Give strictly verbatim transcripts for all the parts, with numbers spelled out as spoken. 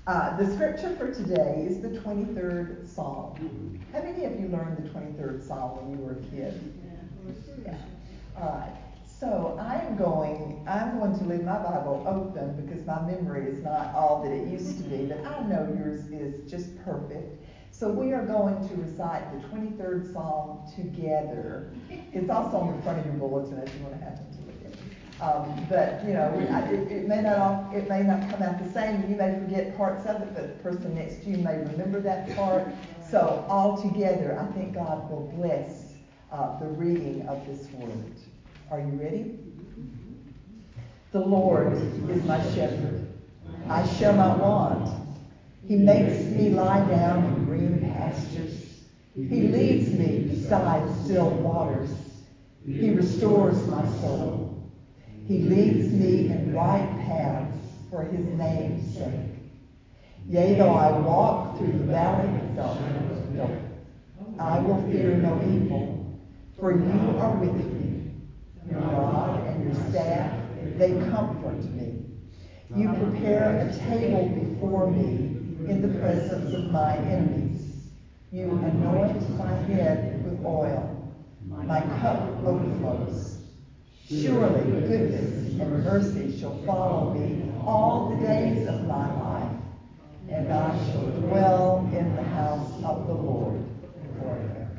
Uh, the scripture for today is the twenty-third Psalm. How many of you learned the twenty-third Psalm when you were a kid? Yeah. All right. So I'm going, I'm going to leave my Bible open because my memory is not all that it used to be, but I know yours is just perfect. So we are going to recite the twenty-third Psalm together. It's also on the front of your bulletin if you want to happen to look at it. Um, but, you know, it, it may not all, it may not come out the same, and you may forget parts of it, but the person next to you may remember that part. So all together, I think God will bless uh, the reading of this word. Are you ready? The Lord is my shepherd. I shall not want. He makes me lie down in green pastures. He leads me beside still waters. He restores my soul. He leads me in right paths for his name's sake. Yea, though I walk through the valley of darkness, I will fear no evil, for you are with me. Your rod and your staff, they comfort me. You prepare a table before me in the presence of my enemies. You anoint my head with oil. My cup overflows. Surely goodness and mercy shall follow me all the days of my life, and I shall dwell in the house of the Lord forever.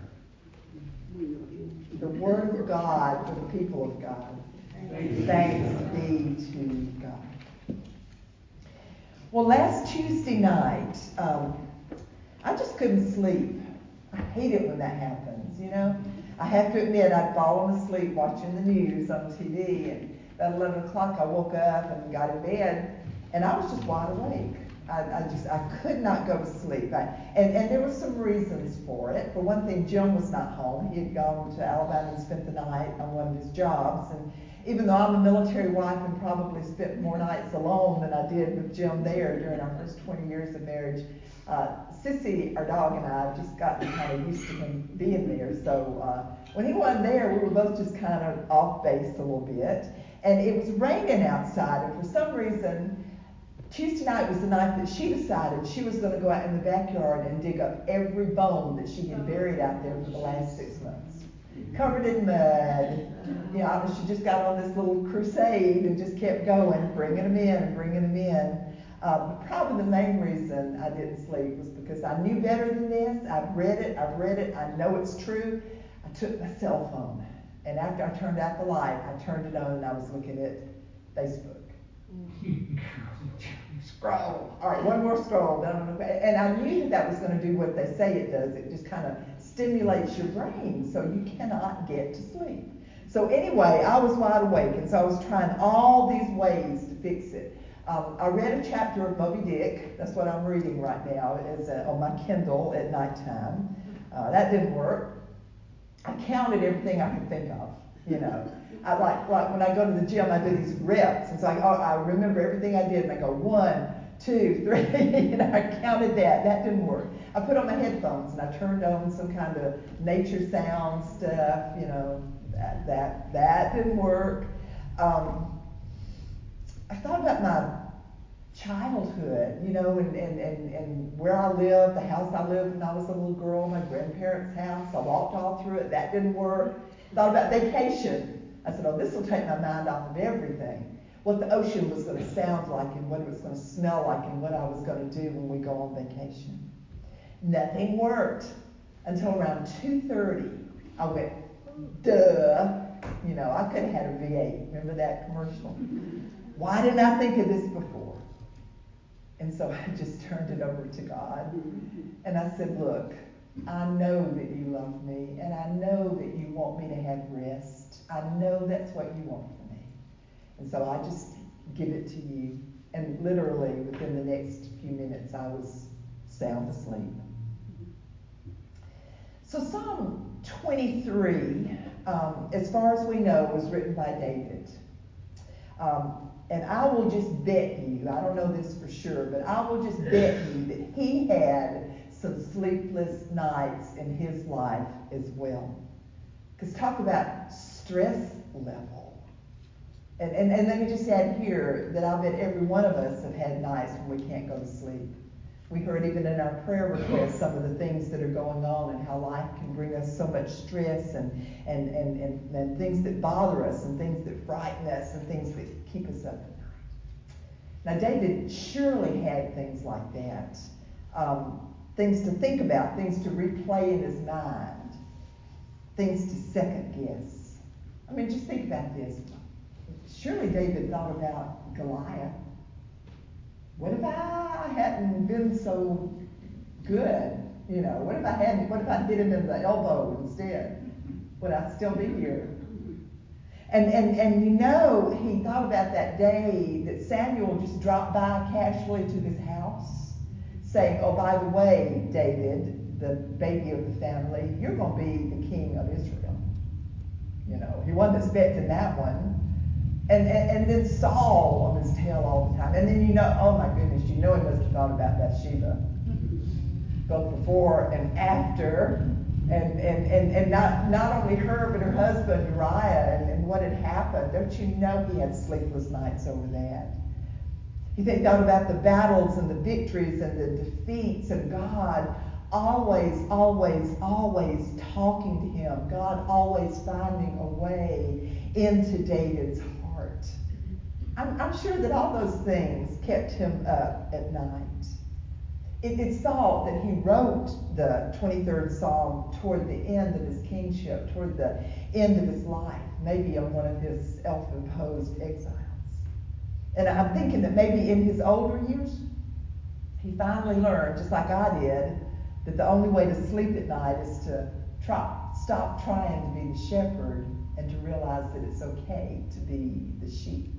The word of God for the people of God. Thanks be to God. Well, last Tuesday night, um, I just couldn't sleep. I hate it when that happens, you know. I have to admit, I'd fallen asleep watching the news on T V, and about eleven o'clock I woke up and got in bed, and I was just wide awake. I, I just, I could not go to sleep. I, and, and there were some reasons for it. For one thing, Jim was not home. He had gone to Alabama and spent the night on one of his jobs, and even though I'm a military wife and probably spent more nights alone than I did with Jim there during our first twenty years of marriage, uh, Sissy, our dog, and I have just gotten kind of used to him being there. So uh, when he wasn't there, we were both just kind of off base a little bit. And it was raining outside, and for some reason, Tuesday night was the night that she decided she was going to go out in the backyard and dig up every bone that she had buried out there for the last six months. Covered in mud. You know, she just got on this little crusade and just kept going, bringing them in and bringing them in. Uh, but probably the main reason I didn't sleep was because I knew better than this. I've read it, I've read it, I know it's true. I took my cell phone, and after I turned out the light, I turned it on and I was looking at Facebook. Scroll. All right, one more scroll. And I knew that that was going to do what they say it does. It just kind of stimulates your brain so you cannot get to sleep. So anyway, I was wide awake, and so I was trying all these ways to fix it. Um, I read a chapter of Moby Dick. That's what I'm reading right now. It's uh, on my Kindle at nighttime. Uh, that didn't work. I counted everything I could think of, you know. I, like, like when I go to the gym, I do these reps. And so I, oh, I remember everything I did, and I go one, two, three, and I counted that. That didn't work. I put on my headphones, and I turned on some kind of nature sound stuff, you know. That, that, that didn't work. Um, I thought about my childhood, you know, and, and, and, and where I lived, the house I lived when I was a little girl, my grandparents' house. I walked all through it. That didn't work. Thought about vacation. I said, oh, this will take my mind off of everything. What the ocean was going to sound like and what it was going to smell like and what I was going to do when we go on vacation. Nothing worked until around two thirty. I went, duh. You know, I could have had a V eight. Remember that commercial? Why didn't I think of this before? And so I just turned it over to God. And I said, look, I know that you love me, and I know that you want me to have rest. I know that's what you want for me. And so I just give it to you. And literally, within the next few minutes, I was sound asleep. So Psalm twenty-three, um, as far as we know, was written by David. Um, and I will just bet you, I don't know this for sure, but I will just bet you that he had some sleepless nights in his life as well. Because talk about stress level. And, and, and let me just add here that I bet every one of us have had nights when we can't go to sleep. We heard even in our prayer requests some of the things that are going on and how life can bring us so much stress and, and, and, and, and things that bother us and things that frighten us and things that keep us up at night. Now, David surely had things like that, um, things to think about, things to replay in his mind, things to second guess. I mean, just think about this. Surely David thought about Goliath. What if I hadn't been so good? You know, what if I hadn't, what if I hit him in the elbow instead? Would I still be here? And, and, and you know, he thought about that day that Samuel just dropped by casually to his house, saying, oh, by the way, David, the baby of the family, you're going to be the king of Israel. You know, he wasn't expecting that one. And, and and then Saul on his tail all the time. And then you know, oh my goodness, you know he must have thought about Bathsheba. Both before and after. And and, and, and not, not only her, but her husband Uriah and, and what had happened. Don't you know he had sleepless nights over that? He thought about the battles and the victories and the defeats and God always, always, always talking to him. God always finding a way into David's heart. I'm, I'm sure that all those things kept him up at night. It, it's thought that he wrote the twenty-third Psalm toward the end of his kingship, toward the end of his life, maybe on one of his self-imposed exiles. And I'm thinking that maybe in his older years, he finally learned, just like I did, that the only way to sleep at night is to try, stop trying to be the shepherd and to realize that it's okay to be the sheep.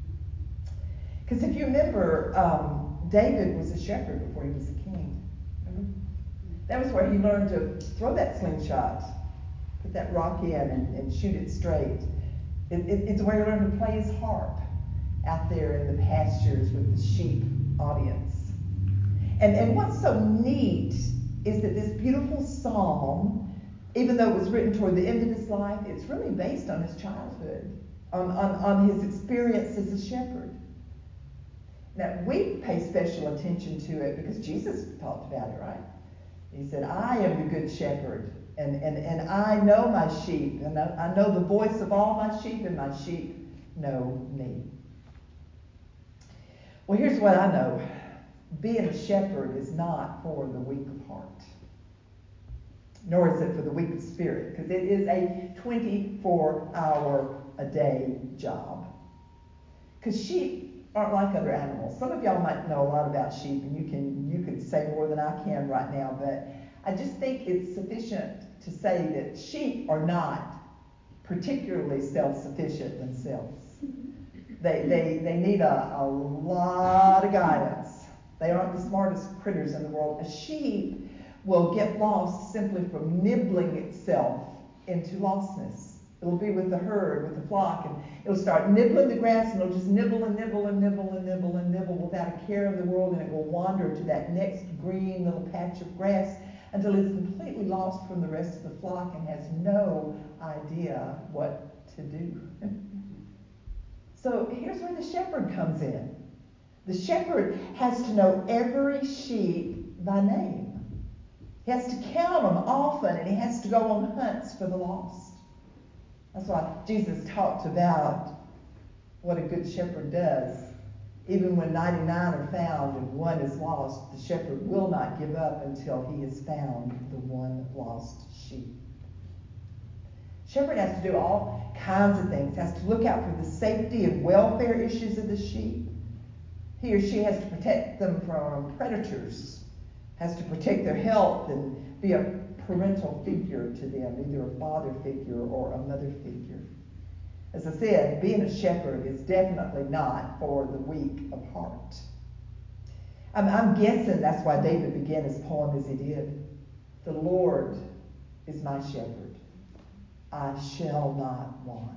Because if you remember, um, David was a shepherd before he was a king. Remember? That was where he learned to throw that slingshot, put that rock in and, and shoot it straight. It, it, it's where he learned to play his harp out there in the pastures with the sheep audience. And, and what's so neat is that this beautiful psalm, even though it was written toward the end of his life, it's really based on his childhood, on, on, on his experience as a shepherd. Now, we pay special attention to it because Jesus talked about it, right? He said, I am the good shepherd, and, and, and I know my sheep, and I, I know the voice of all my sheep, and my sheep know me. Well, here's what I know. Being a shepherd is not for the weak of heart, nor is it for the weak of spirit, because it is a twenty-four hour a day job. Because sheep aren't like other animals. Some of y'all might know a lot about sheep, and you can you could say more than I can right now, but I just think it's sufficient to say that sheep are not particularly self-sufficient themselves. They they they need a, a lot of guidance. They aren't the smartest critters in the world. A sheep will get lost simply from nibbling itself into lostness. It'll be with the herd, with the flock, and it'll start nibbling the grass, and it'll just nibble and nibble and nibble and nibble and nibble without a care of the world, and it will wander to that next green little patch of grass until it's completely lost from the rest of the flock and has no idea what to do. So here's where the shepherd comes in. The shepherd has to know every sheep by name. He has to count them often, and he has to go on hunts for the lost. That's why Jesus talked about what a good shepherd does. Even when ninety-nine are found and one is lost, the shepherd will not give up until he has found the one lost sheep. Shepherd has to do all kinds of things. Has to look out for the safety and welfare issues of the sheep. He or she has to protect them from predators. Has to protect their health and be a parental figure to them, either a father figure or a mother figure. As I said, being a shepherd is definitely not for the weak of heart. I'm, I'm guessing that's why David began his poem as he did. The Lord is my shepherd. I shall not want.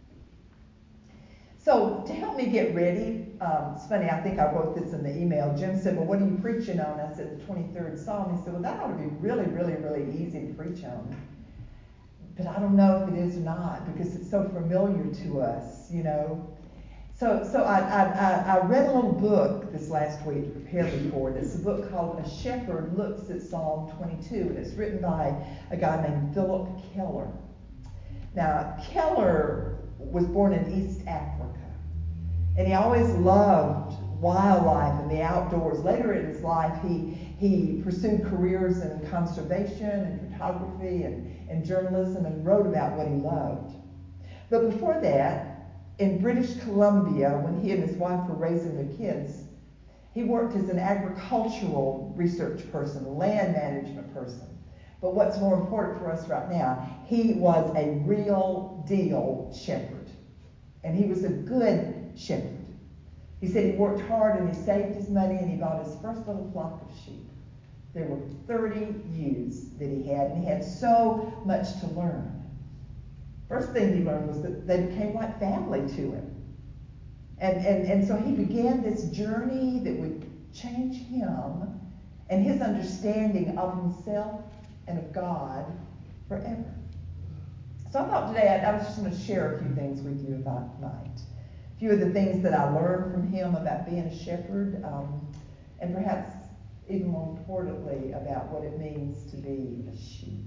So to help me get ready, um, it's funny, I think I wrote this in the email. Jim said, well, what are you preaching on? I said, the twenty-third Psalm. He said, well, that ought to be really, really, really easy to preach on. But I don't know if it is or not because it's so familiar to us, you know. So, so I, I, I read a little book this last week to prepare me for it. It's a book called A Shepherd Looks at Psalm twenty-two, and it's written by a guy named Philip Keller. Now, Keller was born in East Africa, and he always loved wildlife and the outdoors. Later in his life, he, he pursued careers in conservation and photography and, and journalism and wrote about what he loved. But before that, in British Columbia, when he and his wife were raising their kids, he worked as an agricultural research person, a land management person. But what's more important for us right now, he was a real deal shepherd. And he was a good shepherd. He said he worked hard and he saved his money and he bought his first little flock of sheep. There were thirty ewes that he had, and he had so much to learn. First thing he learned was that they became like family to him. And, and, and so he began this journey that would change him and his understanding of himself and of God forever. So I thought today I, I was just going to share a few things with you about tonight. A few of the things that I learned from him about being a shepherd, um, and perhaps even more importantly about what it means to be a sheep.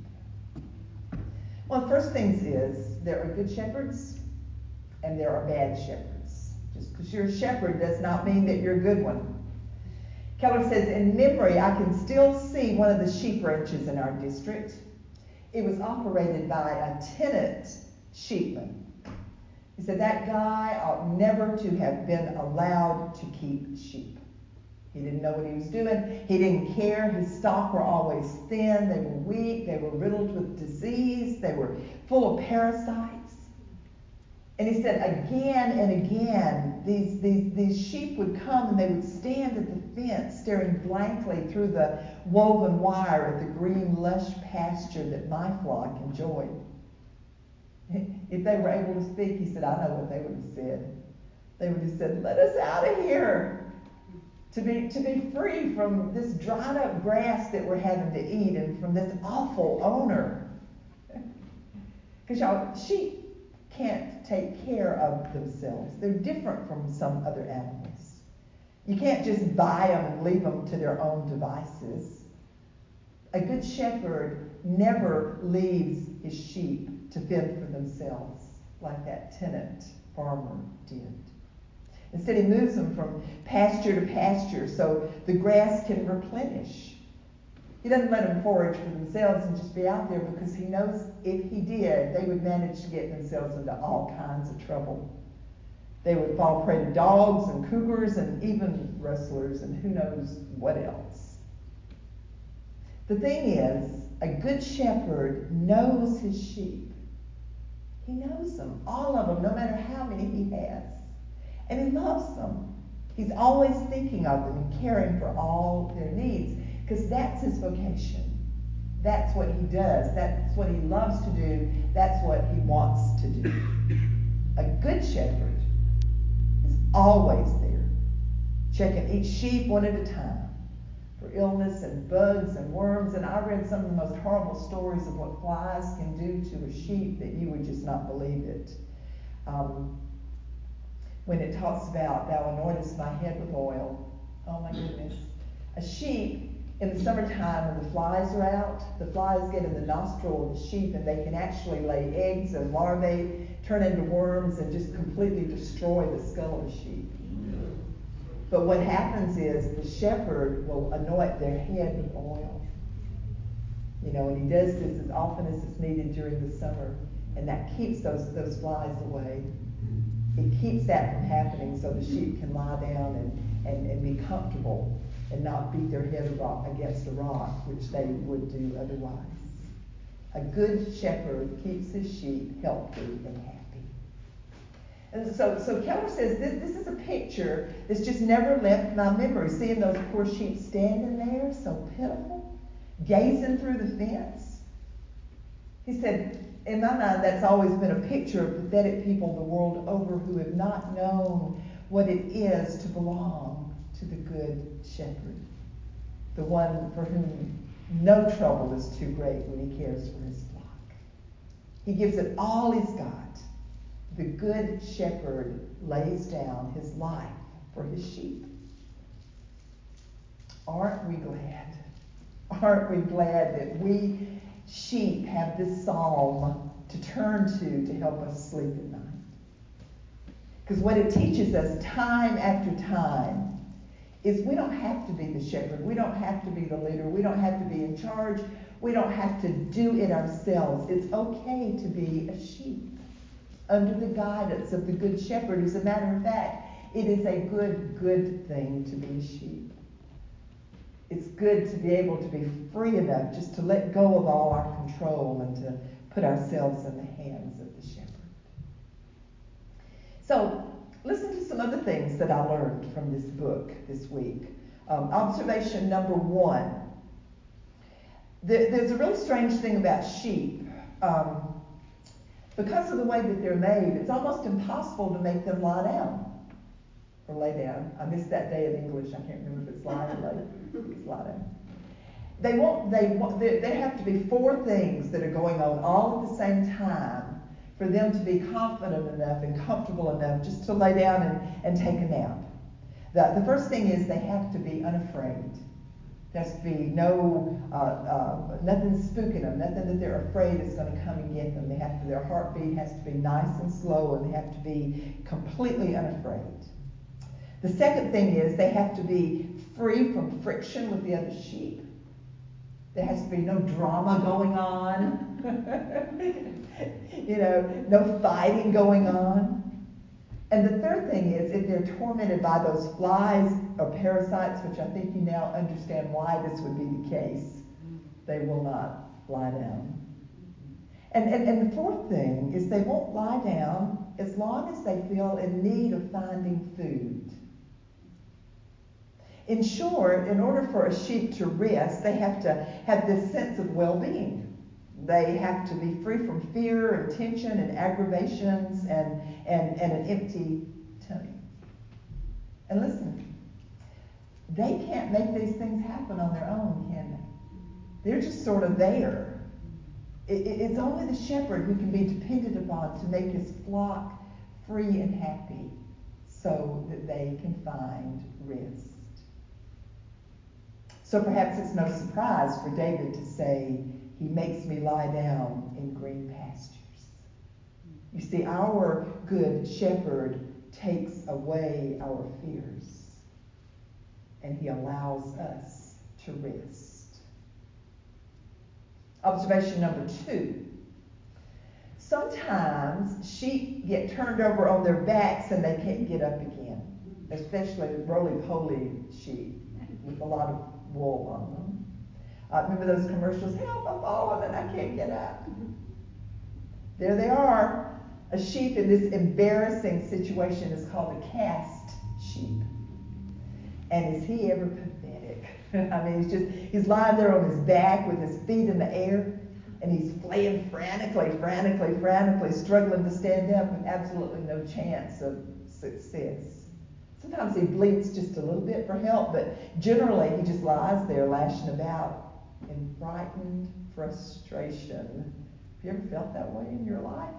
One of the first things is there are good shepherds and there are bad shepherds. Just because you're a shepherd does not mean that you're a good one. Keller says, in memory, I can still see one of the sheep ranches in our district. It was operated by a tenant sheepman. He said that guy ought never to have been allowed to keep sheep. He didn't know what he was doing. He didn't care. His stock were always thin. They were weak. They were riddled with disease. They were full of parasites. And he said again and again, these, these, these sheep would come and they would stand at the fence staring blankly through the woven wire at the green, lush pasture that my flock enjoyed. If they were able to speak, he said, I know what they would have said. They would have said, let us out of here. To be, to be free from this dried up grass that we're having to eat and from this awful owner. Because y'all, sheep can't take care of themselves. They're different from some other animals. You can't just buy them and leave them to their own devices. A good shepherd never leaves his sheep to fend for themselves like that tenant farmer did. Instead, he moves them from pasture to pasture so the grass can replenish. He doesn't let them forage for themselves and just be out there because he knows if he did, they would manage to get themselves into all kinds of trouble. They would fall prey to dogs and cougars and even rustlers and who knows what else. The thing is, a good shepherd knows his sheep. He knows them, all of them, no matter how many he has. And he loves them. He's always thinking of them and caring for all their needs because that's his vocation. That's what he does. That's what he loves to do. That's what he wants to do. A good shepherd is always there, checking each sheep one at a time for illness and bugs and worms. And I read some of the most horrible stories of what flies can do to a sheep that you would just not believe it. Um, when it talks about, thou anointest my head with oil. Oh my goodness. A sheep, in the summertime when the flies are out, the flies get in the nostril of the sheep and they can actually lay eggs and larvae, turn into worms, and just completely destroy the skull of a sheep. But what happens is the shepherd will anoint their head with oil. You know, and he does this as often as it's needed during the summer, and that keeps those, those flies away. It keeps that from happening so the sheep can lie down and, and, and be comfortable and not beat their head against a rock, which they would do otherwise. A good shepherd keeps his sheep healthy and happy. And so, so Keller says this, this is a picture that's just never left my memory. Seeing those poor sheep standing there, so pitiful, gazing through the fence. He said, in my mind, that's always been a picture of pathetic people the world over who have not known what it is to belong to the good shepherd, the one for whom no trouble is too great when he cares for his flock. He gives it all he's got, The good shepherd lays down his life for his sheep. Aren't we glad? Aren't we glad that we sheep have this psalm to turn to to help us sleep at night? Because what it teaches us time after time is we don't have to be the shepherd. We don't have to be the leader. We don't have to be in charge. We don't have to do it ourselves. It's okay to be a sheep under the guidance of the good shepherd. As a matter of fact, it is a good, good thing to be a sheep. It's good to be able to be free enough just to let go of all our control and to put ourselves in the hands of the shepherd. So, listen to some other things that I learned from this book this week. Um, observation number one. There, there's a really strange thing about sheep. Um, because of the way that they're made, it's almost impossible to make them lie down. Or lay down. I missed that day in English. I can't remember if it's lie or lay. It's lie down. They won't. They want. They, they have to be four things that are going on all at the same time for them to be confident enough and comfortable enough just to lay down and, and take a nap. The, the first thing is they have to be unafraid. There has to be no uh, uh, nothing spooking them, nothing that they're afraid is going to come and get them. They have to. Their heartbeat has to be nice and slow, and they have to be completely unafraid. The second thing is they have to be free from friction with the other sheep. There has to be no drama going on. you know, no fighting going on. And the third thing is if they're tormented by those flies or parasites, which I think you now understand why this would be the case, they will not lie down. And, and, and the fourth thing is they won't lie down as long as they feel in need of finding food. In short, in order for a sheep to rest, they have to have this sense of well-being. They have to be free from fear and tension and aggravations and, and, and an empty tummy. And listen, they can't make these things happen on their own, can they? They're just sort of there. It, it, it's only the shepherd who can be depended upon to make his flock free and happy so that they can find rest. So perhaps it's no surprise for David to say, he makes me lie down in green pastures. You see, our good shepherd takes away our fears, and he allows us to rest. Observation number two. Sometimes sheep get turned over on their backs and they can't get up again, especially roly-poly sheep with a lot of wool on them. Uh, remember those commercials? Help, I'm falling and I can't get up. There they are. A sheep in this embarrassing situation is called a cast sheep. And is he ever pathetic? I mean, he's just, he's lying there on his back with his feet in the air, and he's flaying frantically, frantically, frantically, struggling to stand up with absolutely no chance of success. Sometimes he bleats just a little bit for help, but generally he just lies there lashing about in frightened frustration. Have you ever felt that way in your life?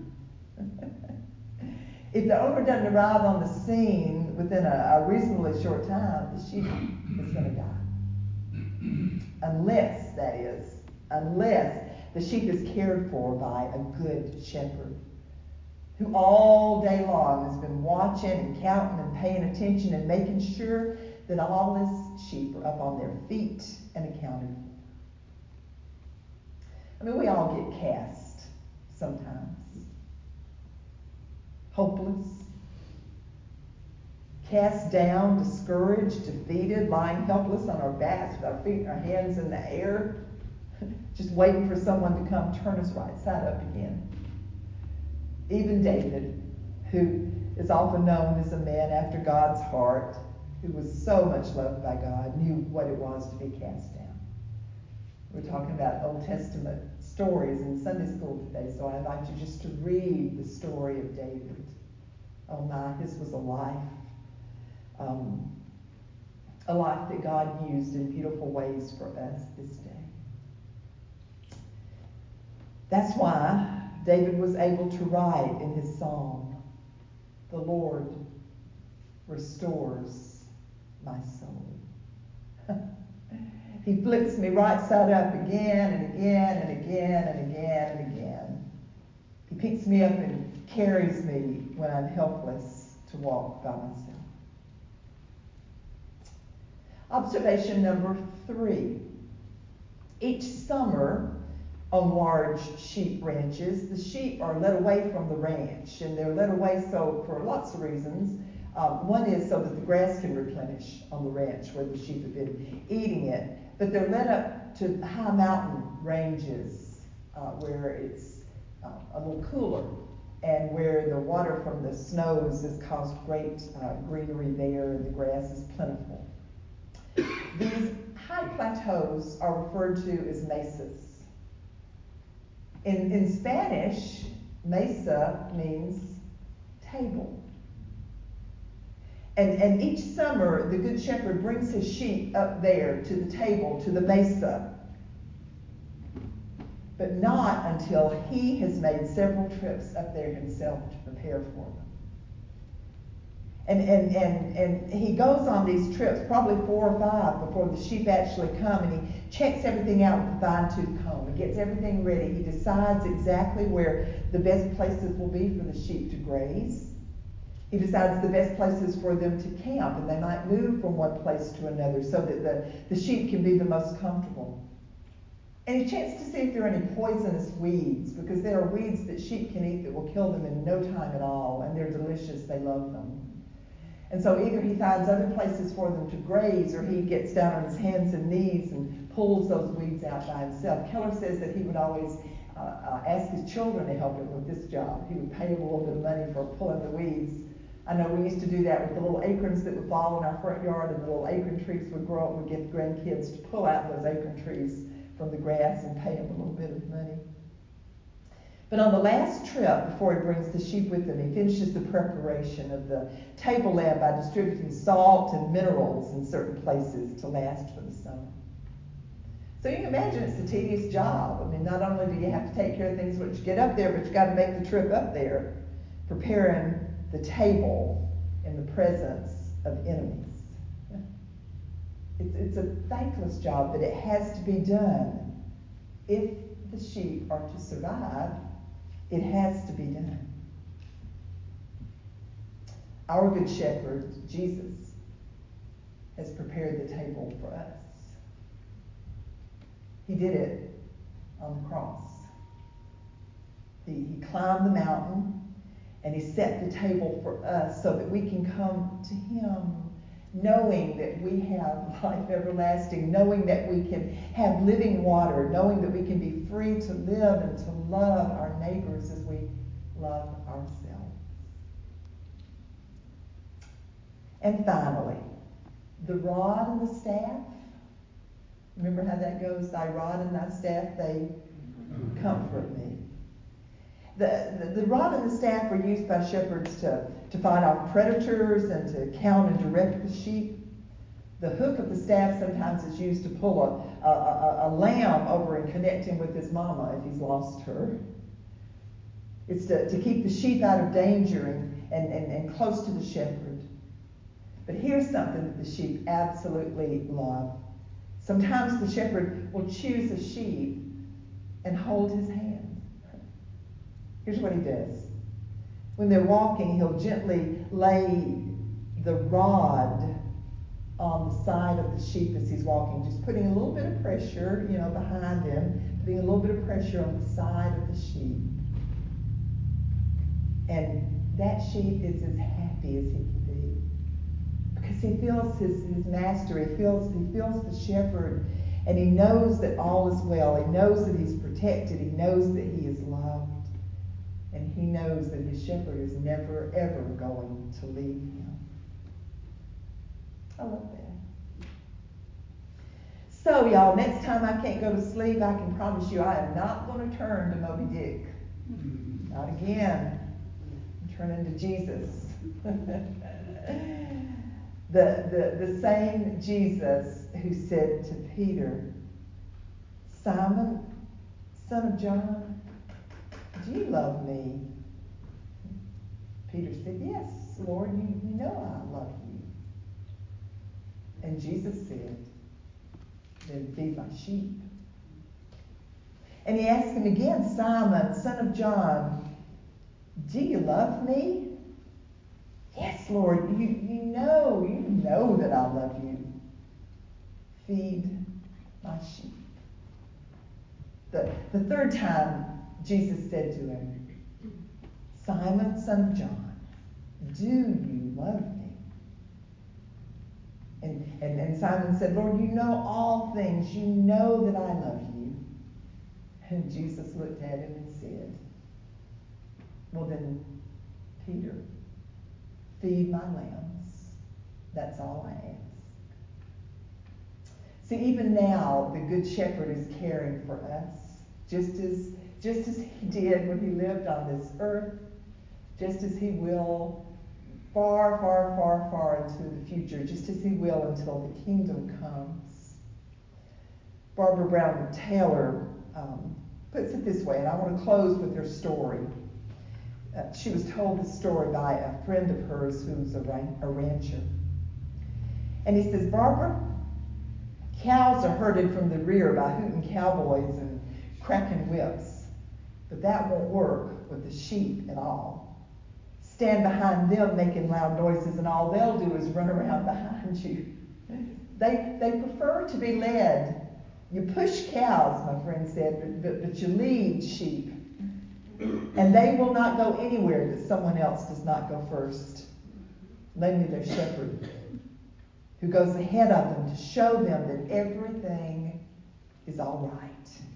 If the owner doesn't arrive on the scene within a, a reasonably short time, the sheep is going to die. Unless, that is, unless the sheep is cared for by a good shepherd who all day long has been watching and counting and paying attention and making sure that all his sheep are up on their feet and accounted for. I mean, we all get cast sometimes. Hopeless, cast down, discouraged, defeated, lying helpless on our backs with our feet and our hands in the air, just waiting for someone to come turn us right side up again. Even David, who is often known as a man after God's heart, who was so much loved by God, knew what it was to be cast down. We're talking about Old Testament stories in Sunday school today, so I invite you just to read the story of David. Oh my, his was a life, um, a life that God used in beautiful ways for us this day. That's why David was able to write in his psalm, "The Lord restores my soul." He flips me right side up again and again and again and again and again. He picks me up and carries me when I'm helpless to walk by myself. Observation number three. Each summer on large sheep ranches, the sheep are led away from the ranch, and they're led away so for lots of reasons. Um, one is so that the grass can replenish on the ranch where the sheep have been eating it, but they're led up to high mountain ranges uh, where it's uh, a little cooler and where the water from the snows has caused great uh, greenery there and the grass is plentiful. These high plateaus are referred to as mesas. In, in Spanish, mesa means table. And, and each summer, the Good Shepherd brings his sheep up there to the table, to the mesa. But not until he has made several trips up there himself to prepare for them. And, and, and, and he goes on these trips, probably four or five before the sheep actually come, and he checks everything out with a fine-tooth comb. He gets everything ready. He decides exactly where the best places will be for the sheep to graze. He decides the best places for them to camp, and they might move from one place to another so that the, the sheep can be the most comfortable. And he checks to see if there are any poisonous weeds, because there are weeds that sheep can eat that will kill them in no time at all, and they're delicious. They love them. And so either he finds other places for them to graze, or he gets down on his hands and knees and pulls those weeds out by himself. Keller says that he would always uh, uh, ask his children to help him with this job. He would pay them a little bit of money for pulling the weeds. I know we used to do that with the little acorns that would fall in our front yard, and the little acorn trees would grow up. We'd get the grandkids to pull out those acorn trees from the grass and pay them a little bit of money. But on the last trip, before he brings the sheep with him, he finishes the preparation of the table lamp by distributing salt and minerals in certain places to last for the summer. So you can imagine it's a tedious job. I mean, not only do you have to take care of things once you get up there, but you got to make the trip up there, preparing the table in the presence of enemies. It's, it's a thankless job, but it has to be done. If the sheep are to survive, it has to be done. Our Good Shepherd, Jesus, has prepared the table for us. He did it on the cross. He, he climbed the mountain and he set the table for us so that we can come to him knowing that we have life everlasting, knowing that we can have living water, knowing that we can be free to live and to love our neighbors as we love ourselves. And finally, the rod and the staff. Remember how that goes? Thy rod and thy staff, they comfort me. The, the, the rod and the staff were used by shepherds to, to fight off predators and to count and direct the sheep. The hook of the staff sometimes is used to pull a, a, a, a lamb over and connect him with his mama if he's lost her. It's to, to keep the sheep out of danger and, and, and, and close to the shepherd. But here's something that the sheep absolutely love. Sometimes the shepherd will choose a sheep and hold his hand. Here's what he does. When they're walking, he'll gently lay the rod on the side of the sheep as he's walking, just putting a little bit of pressure, you know, behind him, putting a little bit of pressure on the side of the sheep. And that sheep is as happy as he can be. Because he feels his, his master, he feels, he feels the shepherd, and he knows that all is well. He knows that he's protected. He knows that he is loved. And he knows that his shepherd is never, ever going to leave him. I love that. So, y'all, next time I can't go to sleep, I can promise you I am not going to turn to Moby Dick. Not again. I'm turning to Jesus. the, the, the same Jesus who said to Peter, Simon, son of John, do you love me? Peter said, yes, Lord, you, you know I love you. And Jesus said, then feed my sheep. And he asked him again, Simon, son of John, do you love me? Yes, Lord, you, you know, you know that I love you. Feed my sheep. The, the third time, Jesus said to him, Simon, son of John, do you love me? And, and, and Simon said, Lord, you know all things. You know that I love you. And Jesus looked at him and said, well then, Peter, feed my lambs. That's all I ask. See, even now, the Good Shepherd is caring for us, just as, just as he did when he lived on this earth, just as he will far, far, far, far into the future, just as he will until the kingdom comes. Barbara Brown Taylor um, puts it this way, and I want to close with her story. Uh, she was told this story by a friend of hers who's a, ran- a rancher. And he says, Barbara, cows are herded from the rear by hooting cowboys and cracking whips, but that won't work with the sheep at all. Stand behind them making loud noises, and all they'll do is run around behind you. They, they prefer to be led. You push cows, my friend said, but, but you lead sheep. And they will not go anywhere that someone else does not go first, namely their shepherd, who goes ahead of them to show them that everything is all right.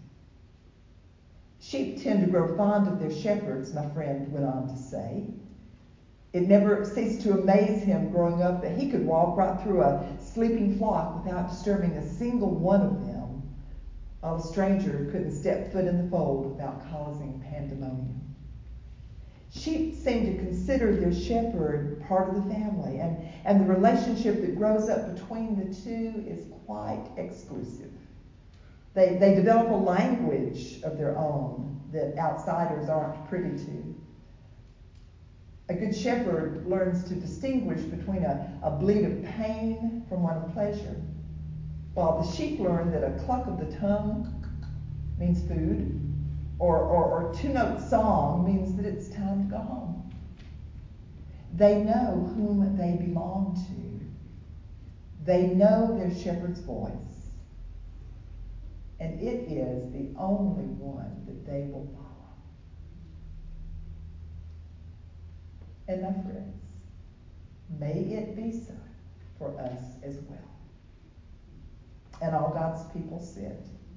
Sheep tend to grow fond of their shepherds, my friend went on to say. It never ceased to amaze him growing up that he could walk right through a sleeping flock without disturbing a single one of them, while a stranger couldn't step foot in the fold without causing pandemonium. Sheep seem to consider their shepherd part of the family, and, and the relationship that grows up between the two is quite exclusive. They, they develop a language of their own that outsiders aren't privy to. A good shepherd learns to distinguish between a, a bleat of pain from one of pleasure, while the sheep learn that a cluck of the tongue means food, or, or, or two-note song means that it's time to go home. They know whom they belong to. They know their shepherd's voice, and it is the only one that they will follow. And my friends, may it be so for us as well. And all God's people said,